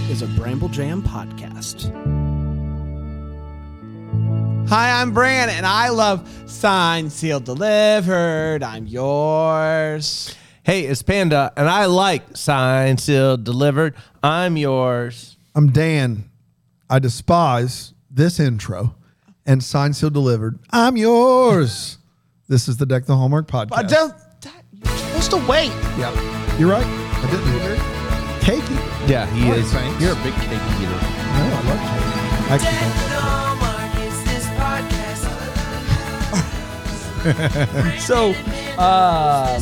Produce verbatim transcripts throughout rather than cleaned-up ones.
is a Bramble Jam podcast. Hi, I'm Bran, and I love Signed, Sealed, Delivered. I'm yours. Hey, it's Panda, and I like Signed, Sealed, Delivered. I'm yours. I'm Dan. I despise this intro and Signed, Sealed, Delivered. I'm yours. This is the Deck the Hallmark podcast. But don't, that, you're supposed to wait. Yeah, you're right. I didn't either. Cake eater. Yeah, he Alright, is. thanks. You're a big cake eater. No, I love cake. Actually, don't. So, uh,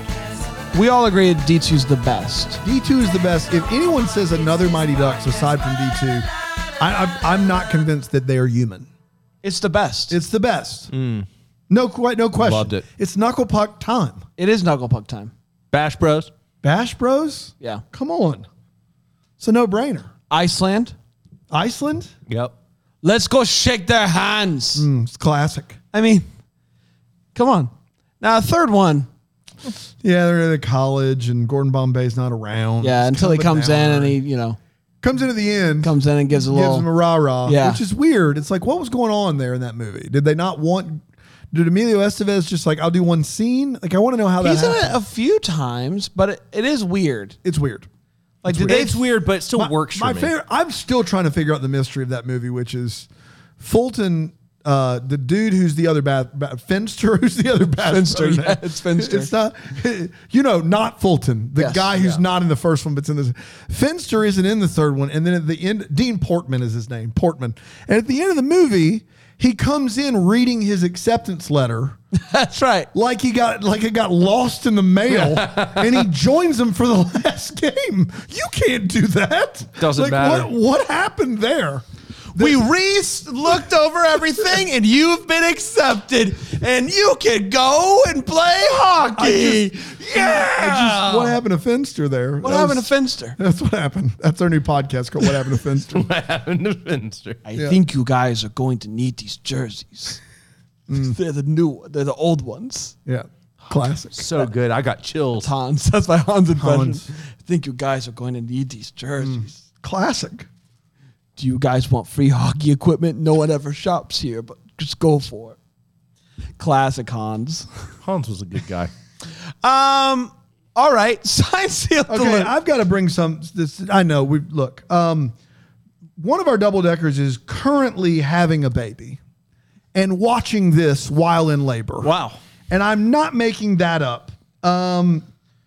we all agree D two's the best. D two is the best. If anyone says another Mighty Ducks aside from D two, I, I, I'm not convinced that they are human. It's the best. It's the best. Mm. No, quite no question. Loved it. It's Knuckle Puck time. It is Knuckle Puck time. Bash Bros. Bash Bros? Yeah. Come on. It's a no-brainer. Iceland. Iceland? Yep. Let's go shake their hands. Mm, it's classic. I mean, come on. Now, a third one. Yeah, they're at college, and Gordon Bombay's not around. Yeah, It's until he kind of a comes in downer. and he, you know, comes in at the end, comes in and gives a gives little. him a rah-rah, Yeah. which is weird. It's like, what was going on there in that movie? Did they not want... Did Emilio Estevez just like, I'll do one scene? Like, I want to know how that He's in happened. it a few times, but it, it is weird. It's weird. Like, It's did weird. they? It's weird, but it still My, works my for me. favorite, I'm still trying to figure out the mystery of that movie, which is Fulton, uh, the dude who's the other bad, bad Finster, who's the other bad Finster, yeah, it's Finster. It's not, you know, not Fulton, the Yes, guy who's yeah. not in the first one, but's in this. Finster isn't in the third one, and then at the end, Dean Portman is his name, Portman, and at the end of the movie, he comes in reading his acceptance letter. That's right. Like he got like it got lost in the mail, and he joins them for the last game. You can't do that. Doesn't like, matter. What, what happened there? We re-looked over everything, and you've been accepted, and you can go and play hockey. yeah. I just, what happened to Finster there? What That happened was- to Finster? That's what happened. That's our new podcast called "What Happened to Finster." What happened to Finster? I Yeah. think you guys are going to need these jerseys. They're the new. They're the old ones. Yeah, classic. So good. I got chills. Hans. That's my Hans impression. Hans. I think you guys are going to need these jerseys. Classic. Do you guys want free hockey equipment? No one ever shops here, but just go for it. Classic Hans. Hans was a good guy. Um. All right. Sign, seal, Okay, deliver. I've got to bring some. This I know. We look. Um, one of our double deckers is currently having a baby, and watching this while in labor. Wow. And I'm not making that up. Um,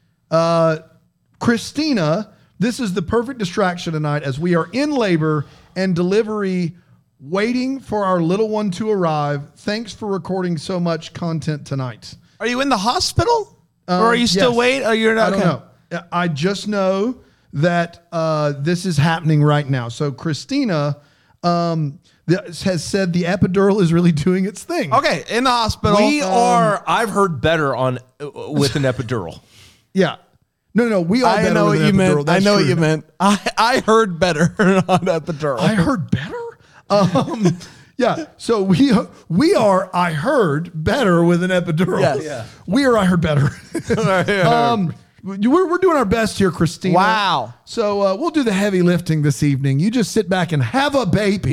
uh, Christina, this is the perfect distraction tonight as we are in labor and delivery, waiting for our little one to arrive. Thanks for recording so much content tonight. Are you in the hospital, Um, or are you still yes. waiting? Or you're not? I don't okay. know. I just know that uh, this is happening right now. So Christina um, th- has said the epidural is really doing its thing. Okay, in the hospital. We Um, are, I've heard better on uh, with an epidural. Yeah. No, no, no. We all I better know with what an you epidural. meant. I That's know true. what you meant. I, I heard better on epidural. I heard better. Um, yeah. So we we are. I heard better with an epidural. Yes. Yeah. We are. I heard better. um, we're we're doing our best here, Christina. Wow. So uh, we'll do the heavy lifting this evening. You just sit back and have a baby.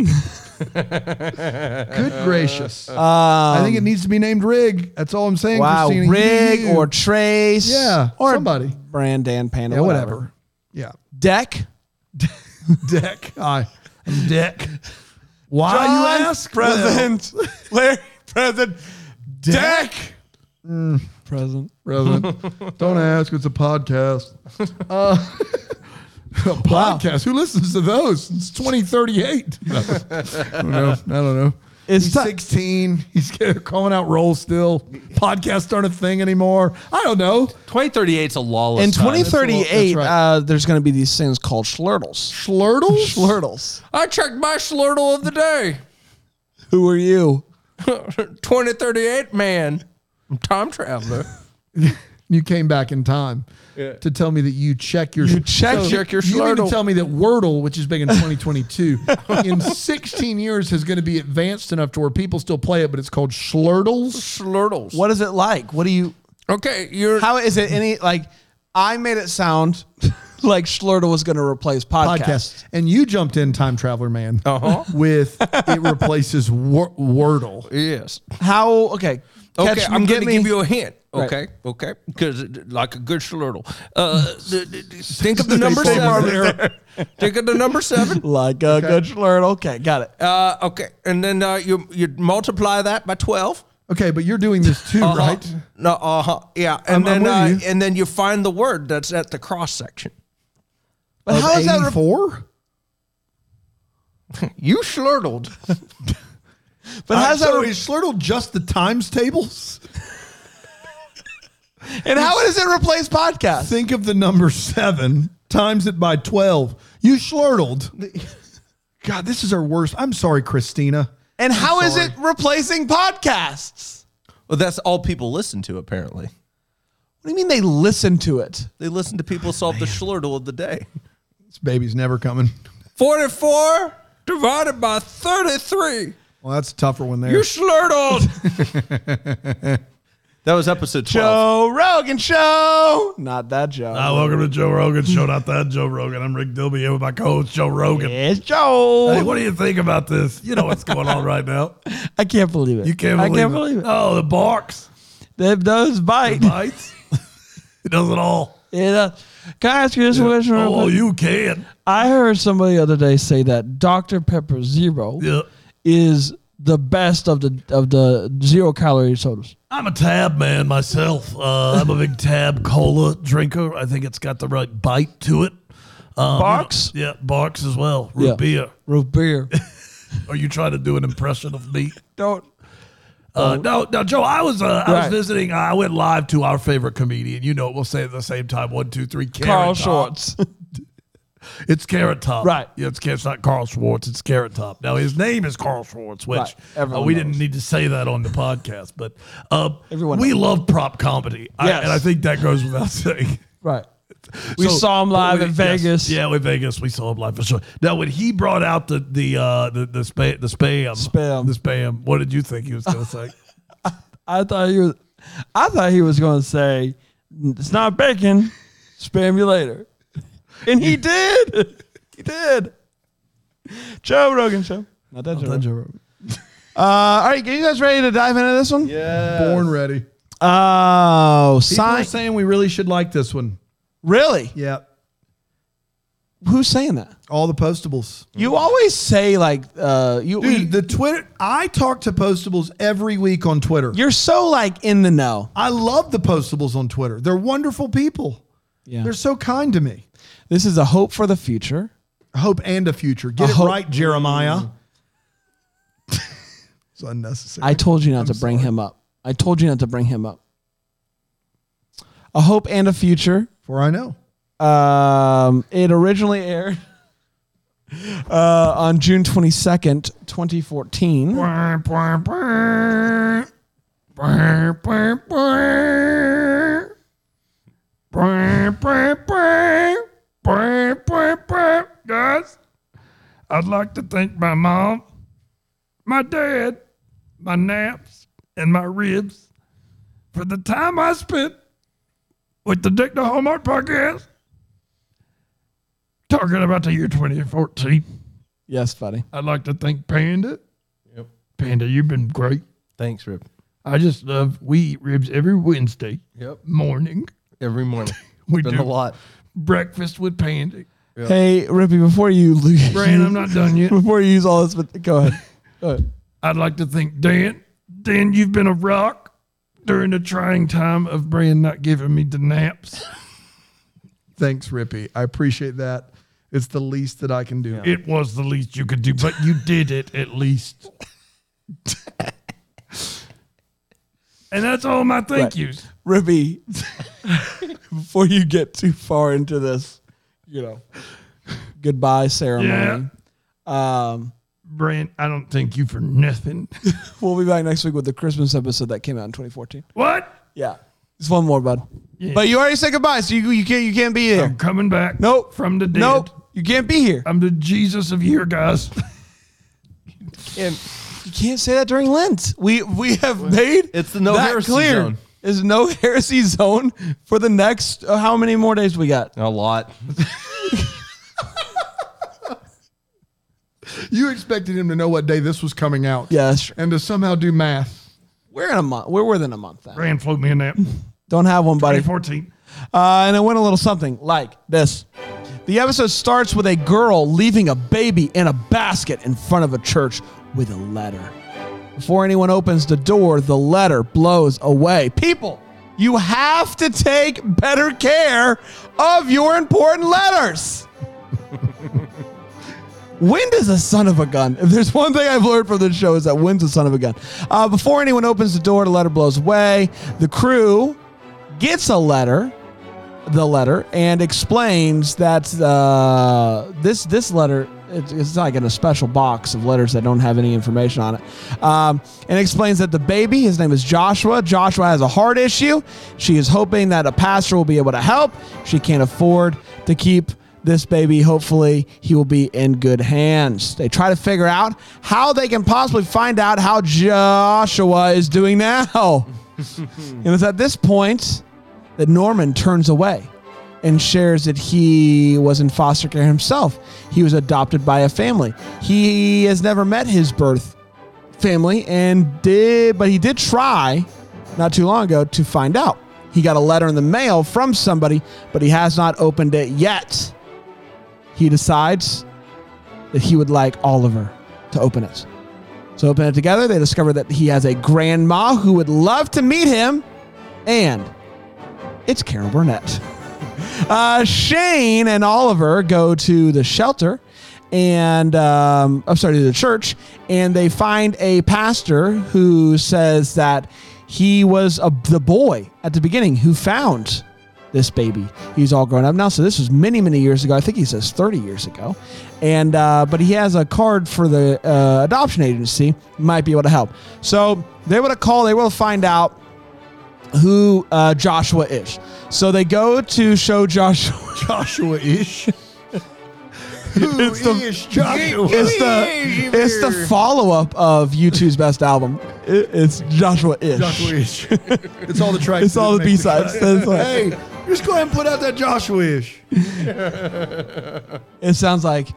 Good gracious. Um, I think it needs to be named Rig. That's all I'm saying. Wow, Christina. Rig You- or Trace. Yeah, Or somebody. Brandon Panda. yeah, whatever. whatever. Yeah. Deck. Deck. I am Deck. Why John, you ask? President. Larry. President. Deck. President. President. Don't ask. It's a podcast. Uh, a podcast. Who listens to those? It's twenty thirty-eight. I don't know. I don't know. It's He's ti- sixteen. He's calling out roles still. Podcasts aren't a thing anymore. I don't know. twenty thirty-eight is a lawless In time. twenty thirty-eight, That's right. uh, there's going to be these things called schlurtles. Schlurtles? Schlurtles. I checked my slurtle of the day. Who are you? twenty thirty-eight, man. I'm time traveler. You came back in time Yeah. to tell me that you check your You check- check your You mean to Schlurtle. tell me that Wordle, which is big in twenty twenty-two, in sixteen years is going to be advanced enough to where people still play it, but it's called Schlurtles. Slurtles. What is it like? What do you? Okay, you're How is it any like? I made it sound like Schlurtle was going to replace podcasts. Podcast. And you jumped in, Time Traveler Man, Uh-huh. with it replaces wor- Wordle. Yes. How, okay. Okay, catch- I'm get going to me- give you a hint. Right. Okay, okay, because like a good Schlurtle. Uh, the, the, the- think of the number seven. Think of the number seven. Like a good Schlurtle. Okay, got it. Uh, okay, and then uh, you you multiply that by twelve. Okay, but you're doing this too, Uh-huh. right? No, uh huh. Yeah, and I'm- I'm then uh, with you. and then you find the word that's at the cross section. But Of how is that? Re- eighty-four? You Schlurtled. but how's so that? Re- is Schlurtle just the times tables? and how does it replace podcasts? Think of the number seven, times it by twelve. You Schlurtled. God, this is our worst. I'm sorry, Christina. And how is sorry. it replacing podcasts? Well, that's all people listen to, apparently. What do you mean they listen to it? They listen to people solve the Schlurtle of the day. This baby's never coming. forty-four divided by thirty-three. Well, that's a tougher one there. You Schlurtled. That was episode twelve. Joe Rogan Show. Not that Joe. Hi, welcome to Joe Rogan Show. Not that Joe Rogan. I'm Rick Dilby here with my co-host Joe Rogan. It's Joe. Hey, what do you think about this? You know what's going on right now. I can't believe it. You can't I believe can't it. believe it. Oh, the barks, Them those bite. bites. It does it all. Yeah. Can I ask you this question? real Oh, quick? you can. I heard somebody the other day say that Doctor Pepper Zero Yeah. is the best of the of the zero calorie sodas. I'm a Tab man myself. Uh, I'm a big Tab cola drinker. I think it's got the right bite to it. Um, Barks? Yeah, Barks as well. Root Yeah. beer. Root beer. Are you trying to do an impression of me? Don't. Uh, no, no, Joe. I was uh, I was Right. visiting. I went live to our favorite comedian. You know, we'll say it at the same time. One, two, three. Carrot Carl Top. Schwartz. It's Carrot Top. Right. Yeah, it's, it's not Carl Schwartz. It's Carrot Top. Now his name is Carl Schwartz, which Right. uh, Everyone we knows. didn't need to say that on the podcast. But uh, Everyone we knows. love prop comedy, I, Yes. and I think that goes without saying. Right. We So, saw him live we- in yes. Vegas. Yeah, in Vegas, we saw him live for sure. Now, when he brought out the the uh, the the, spa- the spam, Spam. the spam, what did you think he was going to say? I thought he was. I thought he was going to say, "It's not bacon. Spam you later," and he did. He did. Joe Rogan Show. Not that Joe. Rogan. Uh, all right, are you guys ready to dive into this one? Yeah. Born ready. Oh, People are sign. saying we really should like this one. Really? Yeah. Who's saying that? All the postables. You always say like uh, you. Dude, you the Twitter, I talk to postables every week on Twitter. you're so like in the know. I love the postables on Twitter. They're wonderful people. Yeah. They're so kind to me. This is a hope for the future. Hope and a future. Get A it hope- right, Jeremiah. It's unnecessary. I told you not to bring him up. I told you not to bring him up. A hope and a future. For I know. Um, it originally aired uh, on June twenty-second, twenty fourteen. Guys, I'd like to thank my mom, my dad, my naps, and my ribs for the time I spent with the Dick the Hallmark podcast talking about the year twenty fourteen. Yes, buddy. I'd like to thank Panda. Yep. Panda, you've been great. Thanks, Rip. I just love, we eat ribs every Wednesday Yep. morning. Every morning. We Been do a lot. breakfast with Panda. Yep. Hey, Rippy, before you lose, Brian, I'm not done yet. before you use all this, but go ahead. Go ahead. I'd like to thank Dan. Dan, you've been a rock during the trying time of Brian not giving me the naps. Thanks, Rippy. I appreciate that. It's the least that I can do. It was the least you could do, but you did it at least. And that's all my thank Right. yous. Rippy, before you get too far into this, you know, goodbye ceremony. Um, Brian, I don't thank you for nothing. we'll be back next week with the Christmas episode that came out in twenty fourteen. What? Yeah. Just one more, bud. Yeah. But you already said goodbye, so you, you can't you can't be there. I'm coming back. Nope. From the dead. Nope. You can't be here. I'm the Jesus of here, guys. And you can't say that during Lent. We we have made It's the no that heresy clear. zone. is no heresy zone for the next, uh, how many more days we got? A lot. You expected him to know what day this was coming out. Yeah, that's true. And to somehow do math. We're in a month. We're within a month then. Rand flew me in that. Don't have one, buddy. twenty fourteen. Uh, and it went a little something like this. The episode starts with a girl leaving a baby in a basket in front of a church with a letter. Before anyone opens the door, the letter blows away. People, you have to take better care of your important letters. Wind is a son of a gun. If there's one thing I've learned from this show is that Wind's a son of a gun. Uh, before anyone opens the door, the letter blows away. The crew gets a letter, the letter, and explains that uh, this this letter, it's, it's like in a special box of letters that don't have any information on it. Um, and explains that the baby, his name is Joshua. Joshua has a heart issue. She is hoping that a pastor will be able to help. She can't afford to keep this baby. Hopefully he will be in good hands. They try to figure out how they can possibly find out how Joshua is doing now. And it's at this point that Norman turns away and shares that he was in foster care himself. He was adopted by a family. He has never met his birth family and did, but he did try not too long ago to find out. He got a letter in the mail from somebody, but he has not opened it yet. He decides that he would like Oliver to open it. So open it together. They discover that he has a grandma who would love to meet him, and it's Carol Burnett. Uh, Shane and Oliver go to the shelter, and um, I'm sorry, to the church, and they find a pastor who says that he was a, the boy at the beginning who found this baby. He's all grown up now, so this was many, many years ago. I think he says thirty years ago. And uh, but he has a card for the uh, adoption agency. Might be able to help. So they would call. They will find out who uh, Joshua is. So they go to show Joshua. Joshua-ish. Who It's the- is Joshua? It's the it's the follow up of U two's best album. It, it's Joshua Ish. Joshua-ish. It's all the tracks. It's all the that make B sides. cut. Hey, just go ahead and put out that Joshua-ish. It sounds like.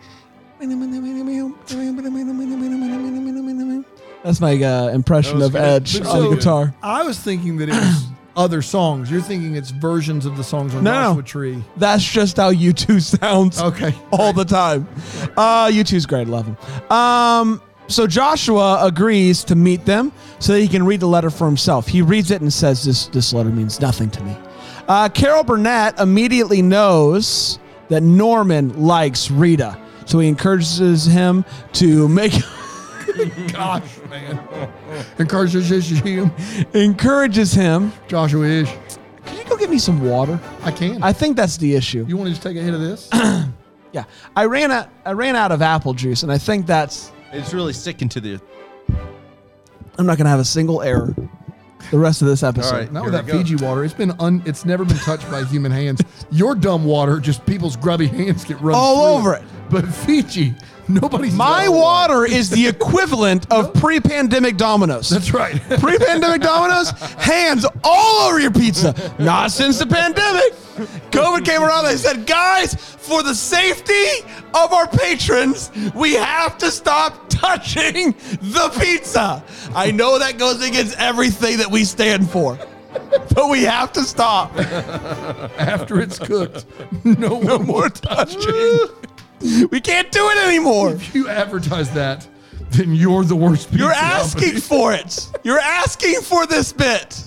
That's my uh, impression That was of good. Edge But on the so- guitar. I was thinking that it was other songs. You're thinking it's versions of the songs on No, no. Joshua Tree. That's just how U two sounds. Okay. All the time. Uh, U two's great. Love him. Um, so Joshua agrees to meet them so that he can read the letter for himself. He reads it and says, this, this letter means nothing to me. Uh, Carol Burnett immediately knows that Norman likes Rita. So he encourages him to make... Gosh, man. Encourages him. encourages him. Joshua-ish. Could you go get me some water? I can. I think that's the issue. you want to just take a hit of this? Yeah. I ran out I ran out of apple juice, and I think that's... It's really sticking to the. I'm not going to have a single error the rest of this episode. All right. Not Here with we that go. Fiji water. It's been un. It's never been touched by human hands. Your dumb water, just people's grubby hands get run All through over it. But Fiji, nobody's. My done water is the equivalent of pre-pandemic Domino's. That's right. Pre-pandemic Domino's, hands all over your pizza. Not since the pandemic. COVID came around, they said, guys, for the safety of our patrons, we have to stop touching the pizza. I know that goes against everything that we stand for, but we have to stop. After it's cooked, no, No more touching. We can't do it anymore. If you advertise that, then you're the worst. You're pizza asking company. for it. You're asking for this bit.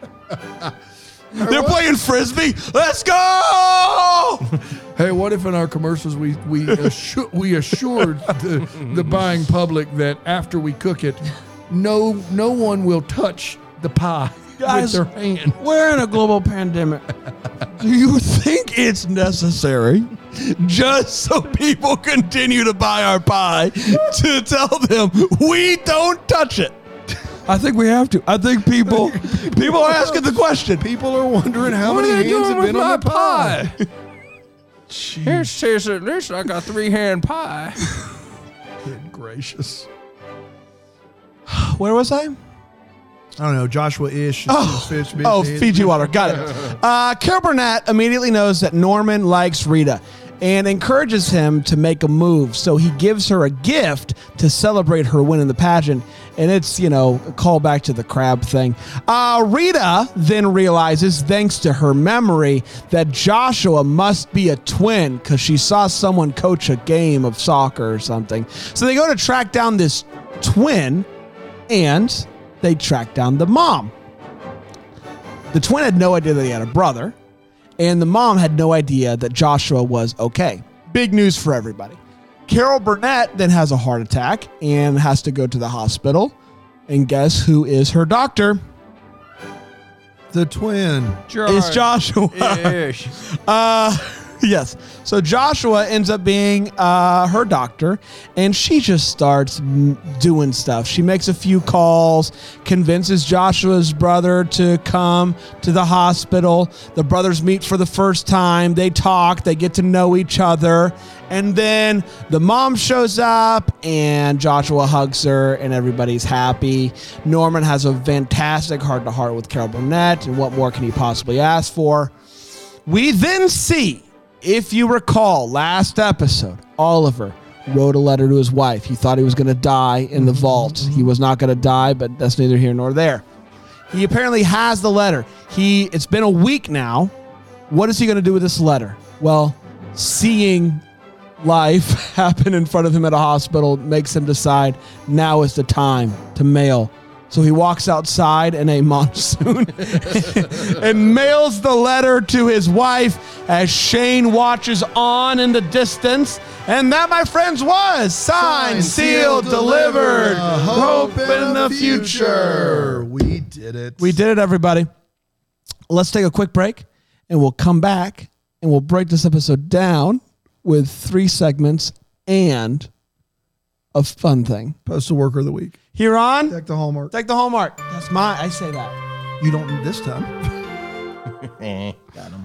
They're playing frisbee. Let's go! Hey, what if in our commercials we we assu- we assured the the buying public that after we cook it, no no one will touch the pie Guys, with their hand. We're in a global pandemic. Do you think it's necessary just so people continue to buy our pie to tell them we don't touch it? I think we have to. I think people people are asking the question. People are wondering how What many are they hands doing have with been my on the pie. Here's here's at least like a three hand pie. Good gracious. Where was I? I don't know, Joshua-ish. Oh, fish, fish, oh fish. Fiji water. Got it. Uh, Carol Burnett immediately knows that Norman likes Rita and encourages him to make a move. So he gives her a gift to celebrate her win in the pageant. And it's, you know, a callback to the crab thing. Uh, Rita then realizes, thanks to her memory, that Joshua must be a twin because she saw someone coach a game of soccer or something. So they go to track down this twin, and they track down the mom. The twin had no idea that he had a brother, and the mom had no idea that Joshua was okay. Big news for everybody. Carol Burnett then has a heart attack and has to go to the hospital. And guess who is her doctor? The twin. It's Joshua. Ish. Uh, yes. So Joshua ends up being uh, her doctor, and she just starts m- doing stuff. She makes a few calls, convinces Joshua's brother to come to the hospital. The brothers meet for the first time. They talk. They get to know each other. And then the mom shows up, and Joshua hugs her, and everybody's happy. Norman has a fantastic heart-to-heart with Carol Burnett, and what more can he possibly ask for? We then see, if you recall, last episode, Oliver wrote a letter to his wife. He thought he was going to die in the vault. He was not going to die, but that's neither here nor there. He apparently has the letter. He It's been a week now. What is he going to do with this letter? Well, seeing life happen in front of him at a hospital makes him decide now is the time to mail. So he walks outside in a monsoon and mails the letter to his wife as Shane watches on in the distance. And that, my friends, was signed, sealed, delivered. Uh, hope in the future. We did it. We did it, everybody. Let's take a quick break, and we'll come back, and we'll break this episode down with three segments and a fun thing. Postal Worker of the Week. Here on Deck the Hallmark. Deck the Hallmark. That's my, I say that. You don't this time. Got him.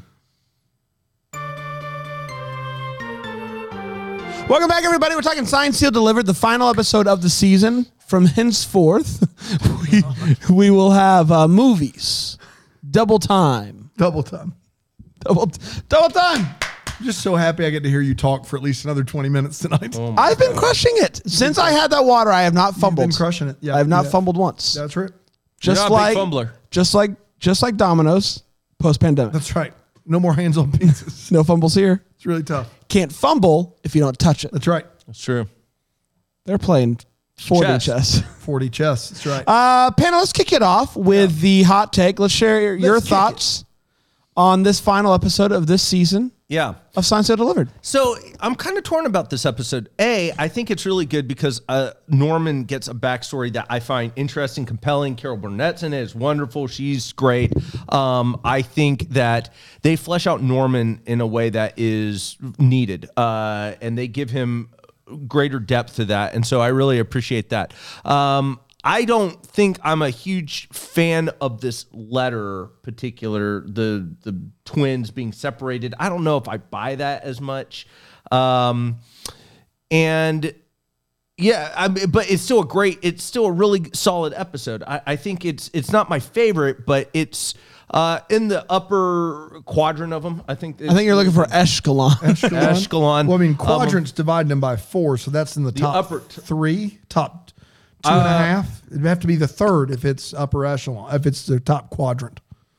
Welcome back, everybody. We're talking Signed, Sealed, Delivered, the final episode of the season. From henceforth, we, we will have uh, movies. Double time. Double time. Double, double time. I'm just so happy I get to hear you talk for at least another twenty minutes tonight. Oh I've been crushing it. Since I had that water, I have not You've fumbled. been crushing it. Yeah, I have not yeah. fumbled once. That's right. Just You're not a like big fumbler. just like just like Domino's post pandemic. That's right. No more hands on pizzas. No fumbles here. It's really tough. Can't fumble if you don't touch it. That's right. That's true. They're playing forty Chess. chess. forty chess. That's right. Uh, panel, let's kick it off with the hot take. Let's share your, your Let's kick thoughts on this final episode of this season Yeah. of Signed, Sealed, Delivered. So I'm kind of torn about this episode. A, I think it's really good because uh, Norman gets a backstory that I find interesting, compelling. Carol Burnett's in it. It's wonderful. She's great. Um, I think that they flesh out Norman in a way that is needed, uh, and they give him greater depth to that. And so I really appreciate that. Um, I don't think I'm a huge fan of this letter, particular the the twins being separated. I don't know if I buy that as much, um, and yeah, I mean, but it's still a great, it's still a really solid episode. I, I think it's it's not my favorite, but it's uh, in the upper quadrant of them. I think. I think you're looking for Eshkelon. Eshkelon. Well, I mean, Um, quadrants dividing them by four, so that's in the top upper t- three, top two and a half. It'd have to be the third if it's upper echelon, if it's the top quadrant.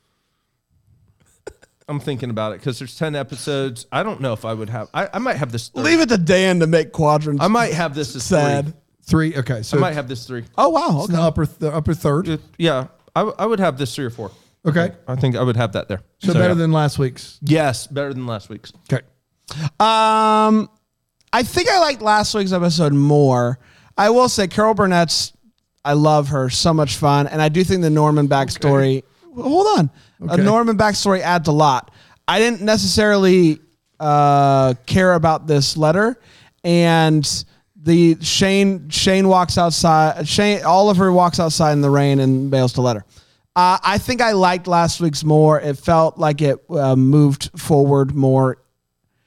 I'm thinking about it because there's ten episodes. I don't know if I would have. I, I might have this. Third. Leave it to Dan to make quadrants. I might have this as sad. three. Three. Okay, so I might have this three. Oh wow. it's in the Okay. upper the upper third. It- yeah, I, w- I would have this three or four. Okay, I think I would have that there. so better yeah. than last week's. yes, better than last week's. Okay, Um, I think I liked last week's episode more. I will say Carol Burnett's. I love her. So much fun, and I do think the Norman backstory. Hold on, a Okay. Norman backstory adds a lot. I didn't necessarily uh, care about this letter, and the Shane Shane walks outside. Shane Oliver walks outside in the rain and mails the letter. Uh, I think I liked last week's more. It felt like it uh, moved forward more.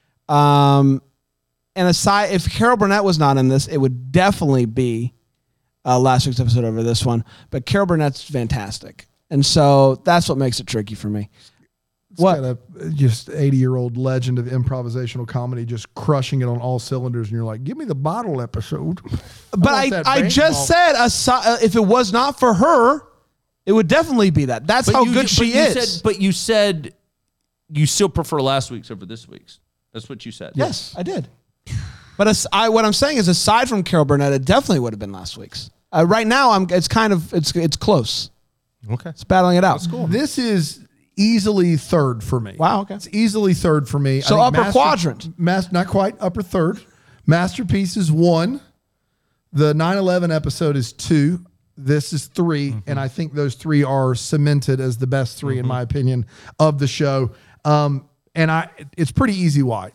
Um, and aside, if Carol Burnett was not in this, it would definitely be uh, last week's episode over this one. But Carol Burnett's fantastic. And so that's what makes it tricky for me. It's What? got a just eighty-year-old legend of improvisational comedy just crushing it on all cylinders, and you're like, give me the bottle episode. But I, want that I bank just ball. said, asi- uh, if it was not for her, it would definitely be that. That's how you, good but she you is. Said, but you said you still prefer last week's over this week's. That's what you said. Yes, I did. But as, I, what I'm saying is, aside from Carol Burnett, it definitely would have been last week's. Uh, right now, I'm. It's kind of it's it's close. Okay. It's battling it out. This is easily third for me. Wow, okay. It's easily third for me. I So think upper quadrant. Mas- not quite upper third. Masterpiece is one. The nine eleven episode is two. This is three. Mm-hmm. And I think those three are cemented as the best 3 Mm-hmm. in my opinion, of the show. Um, and I, it's pretty easy why.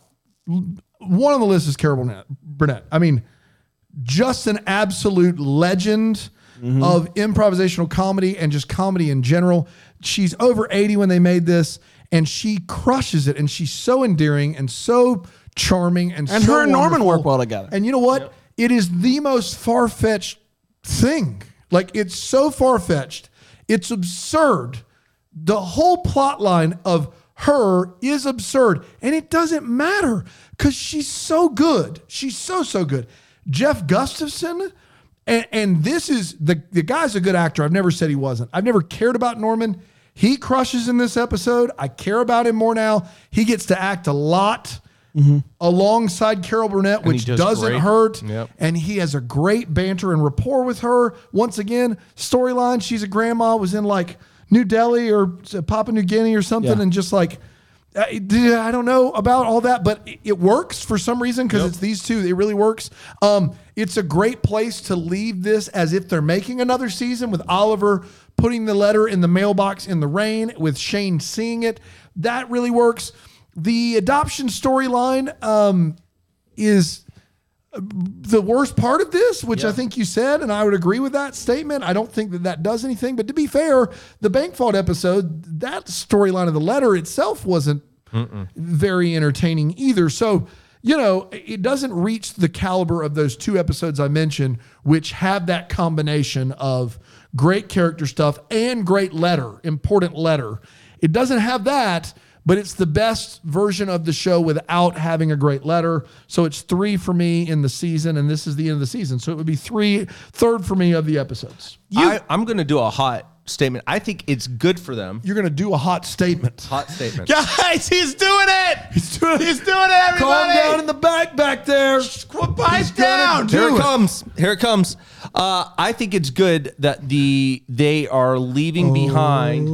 One on the list is Carol Burnett. Burnett. I mean, just an absolute legend Mm-hmm. of improvisational comedy and just comedy in general. She's over eighty when they made this, and she crushes it. And she's so endearing and so charming, and And so her and Norman wonderful. work well together. And you know what? It is the most far-fetched thing. Like, it's so far-fetched. It's absurd. The whole plot line of her is absurd, and it doesn't matter because she's so good. She's so, so good. Jeff Gustafson, and, and this is, the, the guy's a good actor. I've never said he wasn't. I've never cared about Norman. He crushes in this episode. I care about him more now. He gets to act a lot alongside Carol Burnett, he which does doesn't great. hurt. Yep. And he has a great banter and rapport with her. Once again, storyline, she's a grandma, was in like New Delhi or Papua New Guinea or something, Yeah. and just like, I I don't know about all that, but it- it works for some reason because it's these two. It really works. Um, it's a great place to leave this as if they're making another season, with Oliver putting the letter in the mailbox in the rain, with Shane seeing it. That really works. The adoption storyline um, is the worst part of this, which I think you said, and I would agree with that statement. I don't think that that does anything. But to be fair, the bank vault episode, that storyline of the letter itself wasn't very entertaining either. So, you know, it doesn't reach the caliber of those two episodes I mentioned, which have that combination of great character stuff and great letter, important letter. It doesn't have that, but it's the best version of the show without having a great letter. So it's three for me in the season, and this is the end of the season. So it would be three, third for me of the episodes. I, I'm going to do a hot statement. I think it's good for them. You're going to do a hot statement. Hot statement. Guys, he's doing it. He's doing He's doing it, everybody. Calm down in the back back there. Pipe down. Here Do it it. comes. Here it comes. Uh, I think it's good that the they are leaving behind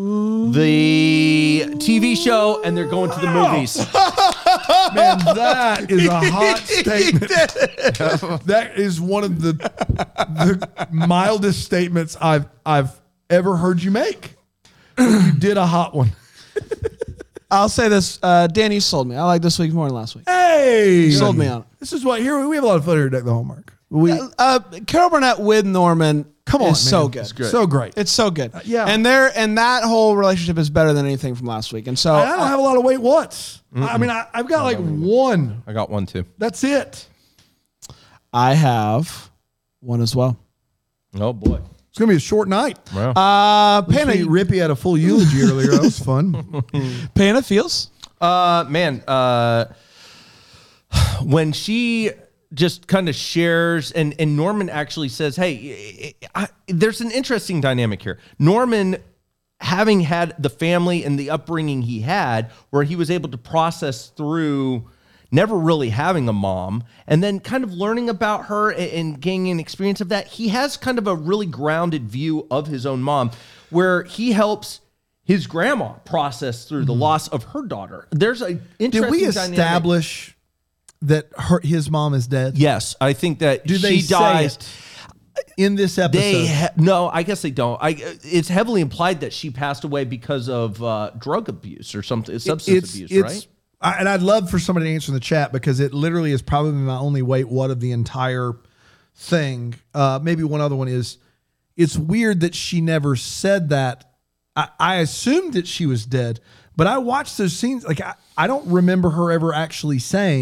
the T V show and they're going to the movies. Man, that is a hot statement. That is one of the the mildest statements I've I've ever heard you make. You did a hot one. I'll say this. Uh, Dan, you sold me. I like this week more than last week. Hey, Sold me on it. This is what here we have a lot of fun here at Deck the Hallmark. We Uh, Carol Burnett with Norman, come on, is so man. good. It's great. So great. It's so good. yeah. and there and that whole relationship is better than anything from last week. And so I don't have a lot of wait what's. I mean, I, I've got like one. I got one too. That's it. I have one as well. Oh boy. It's gonna be a short night. Wow. Uh, Pana, Pana, Rippy had a full eulogy earlier. That was fun. Pana feels. Uh, man, uh, when she just kind of shares, and, and Norman actually says, hey, I, there's an interesting dynamic here. Norman, having had the family and the upbringing he had, where he was able to process through never really having a mom, and then kind of learning about her and, and gaining an experience of that, he has kind of a really grounded view of his own mom, where he helps his grandma process through the loss of her daughter. There's a interesting Did we dynamic. establish that her, his mom is dead? Yes, I think that Do she they say dies. it in this episode? They ha- no, I guess they don't. I it's heavily implied that she passed away because of uh, drug abuse or something, substance abuse, right? I, and I'd love for somebody to answer in the chat, because it literally is probably my only wait what of the entire thing. Uh, maybe one other one is, it's weird that she never said that. I, I assumed that she was dead, but I watched those scenes. Like I, I don't remember her ever actually saying,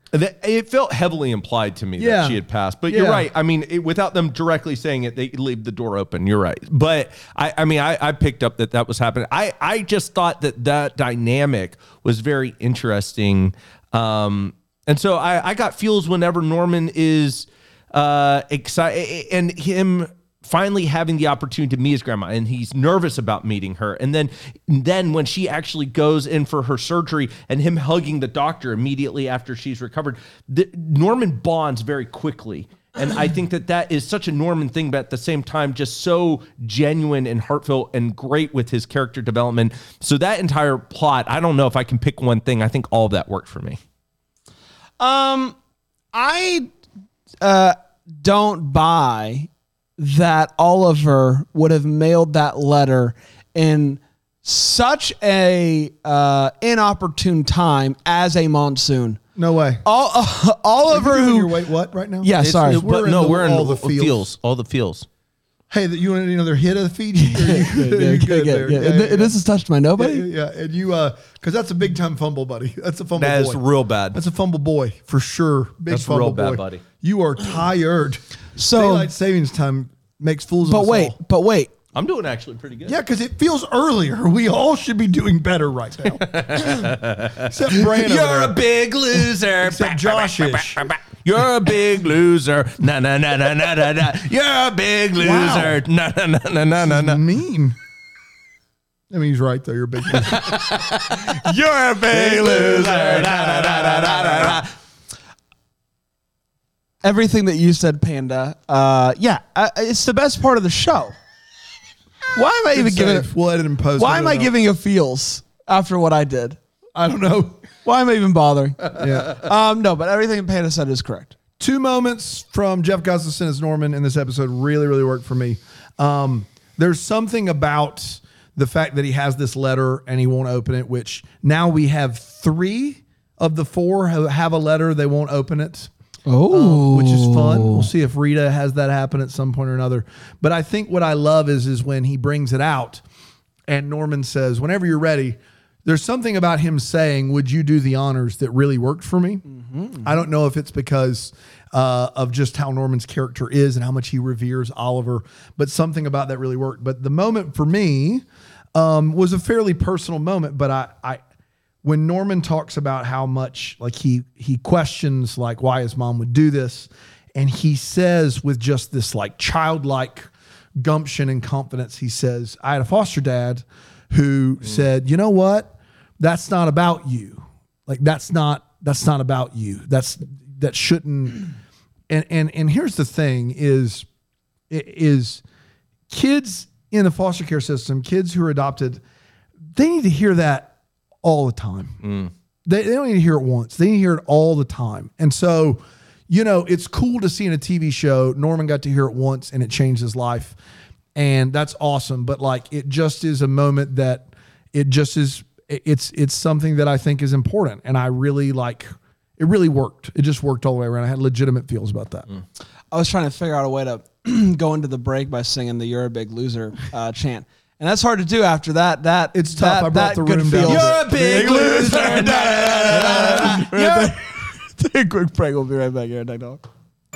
That- It felt heavily implied to me Yeah. that she had passed, but you're Yeah. right. I mean, it, without them directly saying it, they leave the door open. You're right. But I, I mean, I, I picked up that that was happening. I, I just thought that that dynamic was very interesting. Um, and so I, I got feels whenever Norman is uh, excited and him finally having the opportunity to meet his grandma, and he's nervous about meeting her. And then, then when she actually goes in for her surgery and him hugging the doctor immediately after she's recovered, the, Norman bonds very quickly. And I think that that is such a Norman thing, but at the same time, just so genuine and heartfelt and great with his character development. So that entire plot, I don't know if I can pick one thing. I think all of that worked for me. Um, I uh, don't buy that Oliver would have mailed that letter in such a uh, inopportune time as a monsoon. No way. All, uh, Oliver, Are you doing who your wait what right now? yeah, It's- sorry, it- We're but in no, the- we're in all the, the feels. feels. All the feels. Hey, you want another hit of the feed? You're yeah, good yeah, there. yeah, Yeah, yeah. yeah, yeah. This has touched my nobody. Yeah, yeah, yeah. And you, uh, because that's a big time fumble, buddy. That's a fumble That boy. is real bad. That's a fumble boy for sure. Big That's fumble real bad, boy. buddy. You are tired. So- daylight savings time makes fools of But us wait, all. but wait. I'm doing actually pretty good. Yeah, because it feels earlier. We all should be doing better right now. Except Brand You're over a there. big loser. Except Josh-ish. You're a big loser. Na na na na na na na. You're a big loser. Wow. Na na na na na na na. Mean. I mean, he's right though. You're a big loser. You're a big loser. Na na na na na na. Everything that you said, Panda. Uh, yeah, uh, it's the best part of the show. Why am I even giving it? Save. We'll edit and post. Why it am I out. giving you feels after what I did? I don't know. Why am I even bothering? Yeah. Um, no, but everything Panda said is correct. Two moments from Jeff Gustafson as Norman in this episode really, really worked for me. Um, there's something about the fact that he has this letter and he won't open it, which now we have three of the four who have a letter, they won't open it. Oh, Um, which is fun. We'll see if Rita has that happen at some point or another. But I think what I love is is when he brings it out and Norman says, whenever you're ready, there's something about him saying, would you do the honors, that really worked for me. Mm-hmm. I don't know if it's because uh, of just how Norman's character is and how much he reveres Oliver, but something about that really worked. But the moment for me um, was a fairly personal moment, but I, I when Norman talks about how much like he he questions like why his mom would do this, and he says with just this like childlike gumption and confidence, he says, I had a foster dad who mm. said, you know what? That's not about you. Like that's not that's not about you. That's that shouldn't and and and here's the thing is is kids in the foster care system, kids who are adopted, they need to hear that all the time. Mm. They, they don't need to hear it once. They need to hear it all the time. And so, you know, it's cool to see in a T V show, Norman got to hear it once and it changed his life. And that's awesome. But like, it just is a moment that it just is, it's, it's something that I think is important. And I really like, it really worked. It just worked all the way around. I had legitimate feels about that. Mm. I was trying to figure out a way to go into the break by singing the "You're a Big Loser" uh, chant, and that's hard to do after that. That It's tough. That, I brought that the good room feels. down. You're a big loser. Take a quick break. We'll be right back here at Tech Talk.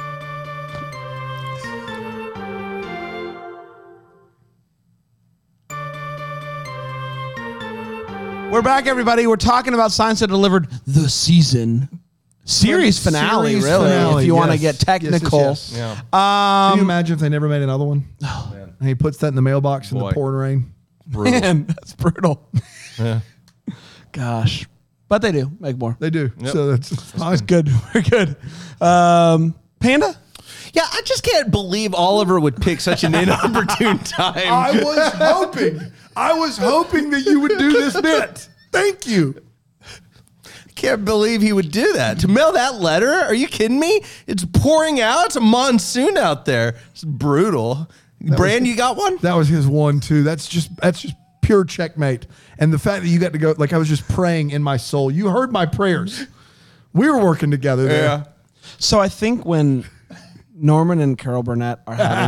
We're back, everybody. We're talking about Science That Delivered the season series finale, Series really, finale, if you want to yes. get technical. Yes, yes, yes. Yeah. Can you imagine if they never made another one? And he puts that in the mailbox in Boy. the pouring rain. Brutal. Man, that's brutal. Yeah. Gosh. But they do make more. They do. Yep. So that's fine. Good. We're good. Um, Panda? Yeah, I just can't believe Oliver would pick such an inopportune time. I was hoping. I was hoping that you would do this bit. Thank you. Can't believe he would do that. To mail that letter? Are you kidding me? It's pouring out. It's a monsoon out there. It's brutal. Brand, you got one? That was his one too. That's just that's just pure checkmate. And the fact that you got to go, like I was just praying in my soul. You heard my prayers. We were working together there. Yeah. So I think when Norman and Carol Burnett are having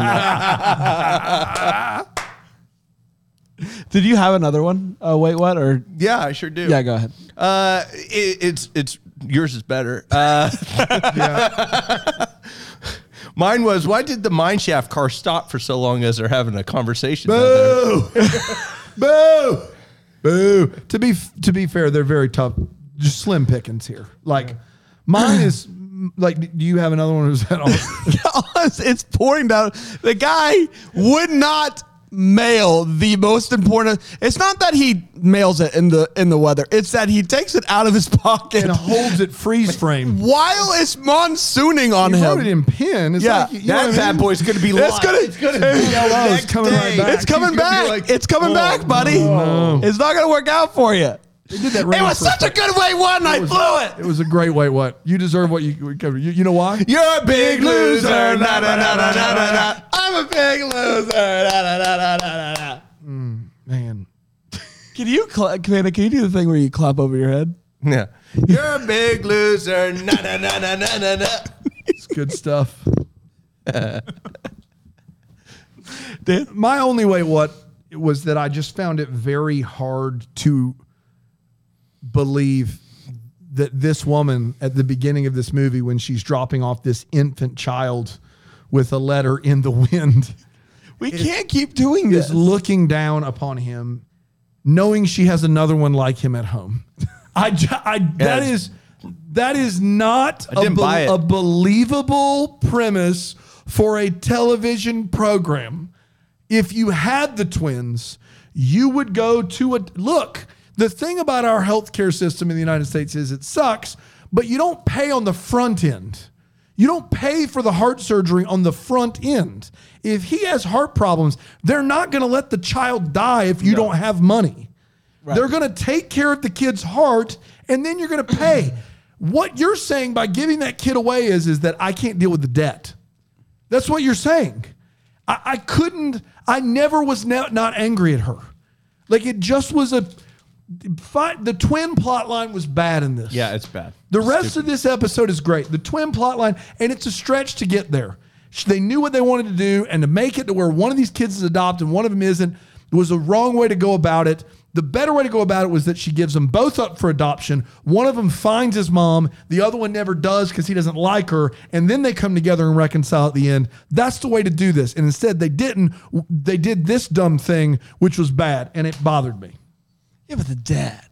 that. Did you have another one? Uh, wait, what? Or Yeah, I sure do. yeah, go ahead. Uh, it, it's it's yours is better. Uh, mine was, why did the mineshaft car stop for so long as they're having a conversation? Boo! Boo! Boo! To be to be fair, they're very tough. Just slim pickings here. Like mine is like. Do you have another one? Or is that all? It's pouring down. The guy would not mail the most important. It's not that he mails it in the in the weather. It's that he takes it out of his pocket And holds it freeze frame. while it's monsooning on You him. wrote it in pen. It's Yeah. like, you know That what I bad mean? boy's going to be It's live. gonna, It's going to be Hello, it's coming right back. It's coming He's gonna be back. like, it's coming oh, back, buddy. no. It's not gonna work out for you. They did that It rain was for a such a second. good way one. I was- blew it. It was a great way. What you deserve? What you you, you know why? You're a big loser. Na, na, na, na, na, na, na. I'm a big loser. Na, na, na, na, na, na. Man, Can you, cla Commander, can you do the thing where you clap over your head? Yeah. You're a big loser. Na, na, na, na, na, na, na. it's good stuff. Dan? My only way what was that I just found it very hard to believe that this woman at the beginning of this movie, when she's dropping off this infant child with a letter in the wind, We can't keep doing this. is looking down upon him, knowing she has another one like him at home. I, ju- I that Yeah. is that is not I didn't a, buy it. a believable premise for a television program. If you had the twins, you would go to a look. The thing about our healthcare system in the United States is it sucks, but you don't pay on the front end. You don't pay for the heart surgery on the front end. If he has heart problems, they're not going to let the child die if you don't have money. They're going to take care of the kid's heart, and then you're going to pay. What you're saying by giving that kid away is, is that I can't deal with the debt. That's what you're saying. I, I couldn't, I never was not, not angry at her. Like it just was a, fi- the twin plot line was bad in this. Yeah, it's bad. The rest of this episode is great. The twin plot line, and it's a stretch to get there. They knew what they wanted to do, and to make it to where one of these kids is adopted and one of them isn't was a wrong way to go about it. The better way to go about it was that she gives them both up for adoption. One of them finds his mom. The other one never does because he doesn't like her. And then they come together and reconcile at the end. That's the way to do this. And instead they didn't. They did this dumb thing, which was bad, and it bothered me. Yeah, but the debt.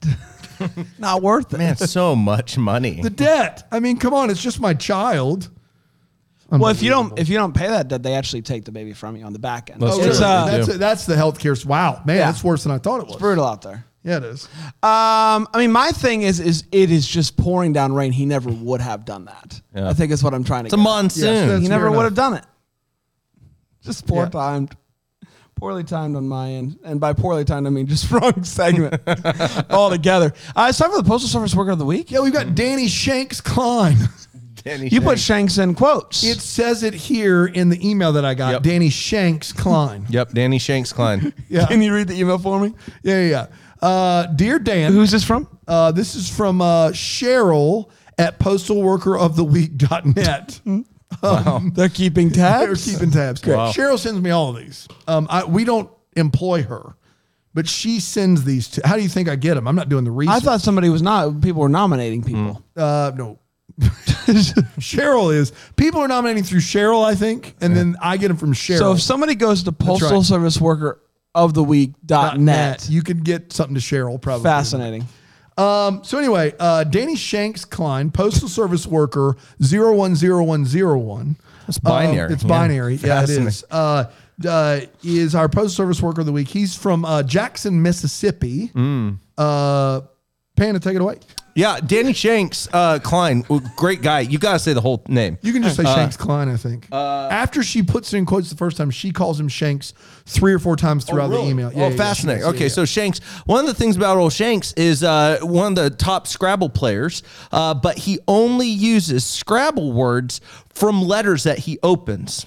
Not worth it. Man, so much money. The debt. I mean, come on. It's just my child. Well, if you don't if you don't pay that debt, they actually take the baby from you on the back end. That's it's true. uh, that's, that's the healthcare. Wow, man, Yeah. that's worse than I thought it was. brutal out there. Yeah, it is. Um, I mean, my thing is, is it is just pouring down rain. He never would have done that. Yeah. I think is what I'm trying to. It's a get at. monsoon. Yes, that's He never fair would enough. have done it. Just poor Yeah. timed, poorly timed on my end, and by poorly timed I mean just wrong segment altogether. Uh, it's time for the Postal Service Worker of the Week. Yeah, we've got Danny Shanks Klein. Danny You put Shanks. Shanks in quotes. It says it here in the email that I got. Yep. Danny Shanks Klein. Yep, Danny Shanks Klein. Yeah, Can you read the email for me? yeah, yeah. Uh, Dear Dan, Who's this from? uh, this is from uh, Cheryl at postal worker of the week dot net. They're keeping tabs. They're keeping tabs. Wow. Cheryl sends me all of these. Um, I, we don't employ her, but she sends these to. How do you think I get them? I'm not doing the research. I thought somebody was not. People were nominating people. Uh, no. Cheryl is. People are nominating through Cheryl, I think, and then I get them from Cheryl. So if somebody goes to Postal right. Service Worker of the Week dot net, you could get something to Cheryl, probably. fascinating. Um, so anyway, uh, Danny Shanks Klein, Postal Service Worker zero one zero one zero one. It's binary. Um, it's Yeah. binary. Yeah, it Fascinating. is. Uh, uh, is our Postal Service Worker of the Week. He's from uh, Jackson, Mississippi. Mm. Uh, Panda, take it away. Yeah, Danny Shanks uh, Klein, great guy. You got to say the whole name. You can just say Shanks Klein, I think. After she puts it in quotes the first time, she calls him Shanks three or four times throughout the email. oh, fascinating. Okay, so Shanks, one of the things about old Shanks is uh, one of the top Scrabble players, uh, but he only uses Scrabble words from letters that he opens.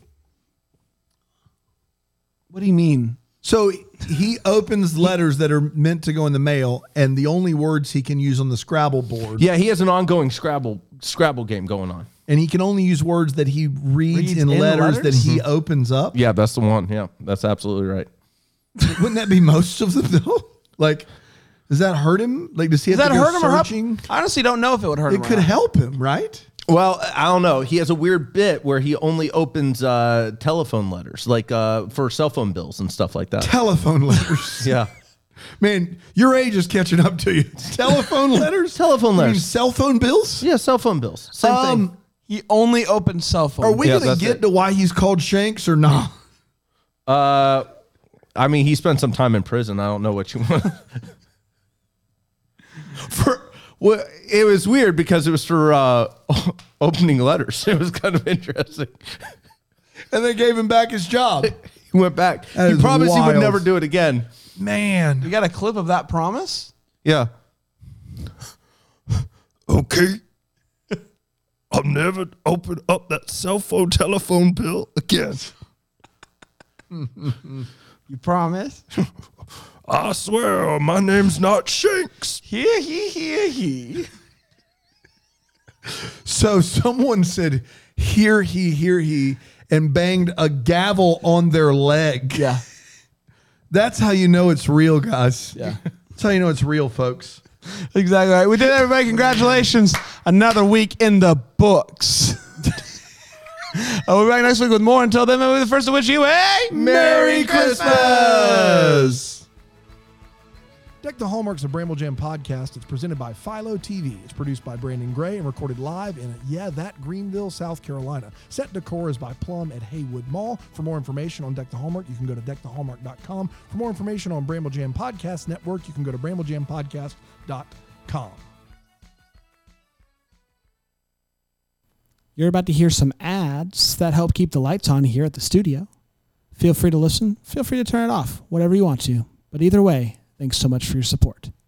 What do you mean? So he opens letters that are meant to go in the mail, and the only words he can use on the Scrabble board. Yeah, he has an ongoing Scrabble Scrabble game going on. And he can only use words that he reads, Reads in, in letters, letters? that he opens up. Yeah, that's the one. Yeah, that's absolutely right. Wouldn't that be most of them though? Like, Does that hurt him? Like, does he Does have that to go hurt him or help? searching? I honestly don't know if it would hurt him. It or could not. help him, right? Well, I don't know. He has a weird bit where he only opens uh, telephone letters, like uh, for cell phone bills and stuff like that. Telephone letters. Yeah. Man, your age is catching up to you. Telephone letters? Telephone You mean letters. cell phone bills? Yeah, cell phone bills. Same Um, thing. He only opens cell phone. Are we Yeah, going to that's get it. to why he's called Shanks or not? Uh, I mean, he spent some time in prison. I don't know what you want. for well, it was weird because it was for uh, opening letters. It was kind of interesting. And they gave him back his job. He went back. That He is promised he would wild. never do it again. Man. You got a clip of that promise? Yeah. Okay. I'll never open up that cell phone telephone bill again. You promise? I swear my name's not Shanks. Here, he, here, he. So someone said, hear he, hear he, and banged a gavel on their leg. Yeah. That's how you know it's real, guys. Yeah. That's how you know it's real, folks. Exactly right. We did it, everybody. Congratulations. Another week in the books. We'll be back next week with more. Until then, may we be the first to wish you a Merry Christmas! Deck the Hallmarks of Bramble Jam podcast. It's presented by Philo T V. It's produced by Brandon Gray and recorded live in, yeah, that Greenville, South Carolina. Set decor is by Plum at Haywood Mall. For more information on Deck the Hallmark, you can go to deck the hallmark dot com. For more information on Bramble Jam Podcast Network, you can go to bramble jam podcast dot com. You're about to hear some ads that help keep the lights on here at the studio. Feel free to listen. Feel free to turn it off, whatever you want to. But either way, thanks so much for your support.